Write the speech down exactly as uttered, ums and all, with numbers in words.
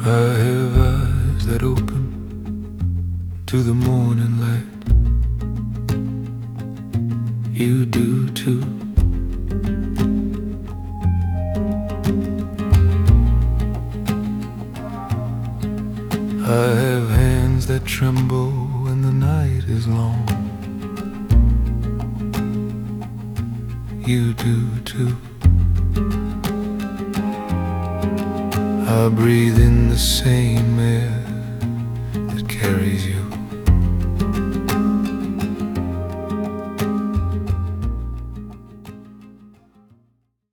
I have eyes that open to the morning light. You do too. I have hands that tremble when the night is long. You do too. I breathe in the same air that carries you.